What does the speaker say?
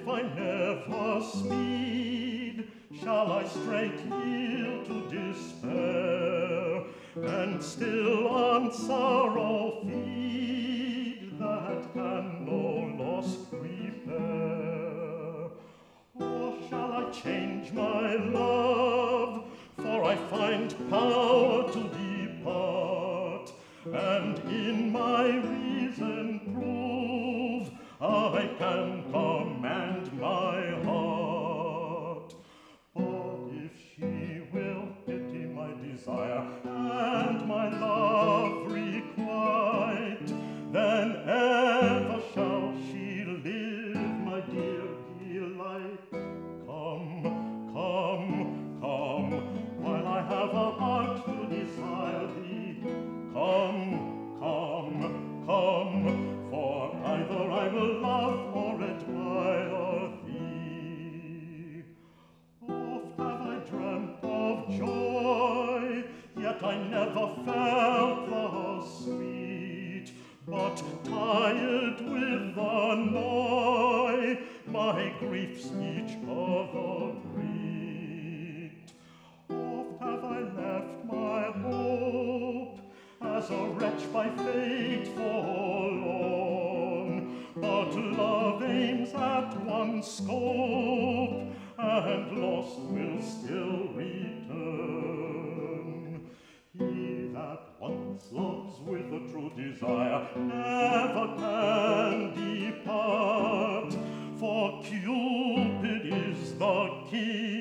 if I never speed, shall I straight yield to despair, and still on sorrow feed that can no loss repair? Or shall I change my love, for I find power to depart, and in my reason prove I can command my heart. But if she will pity my desire and my love requite, then ever shall she live my dear delight. Come, come, come, while I have a heart to desire thee. Come, come, come, for either I will love or admire thee. Oft have I dreamt of joy, yet I never felt the sweet, but tired with annoy, my griefs each other greet. Oft have I left my hope, as a wretch by fate forlorn, but love aims at one scope, and lost will still return. He that once loves with a true desire never can depart, for Cupid is the king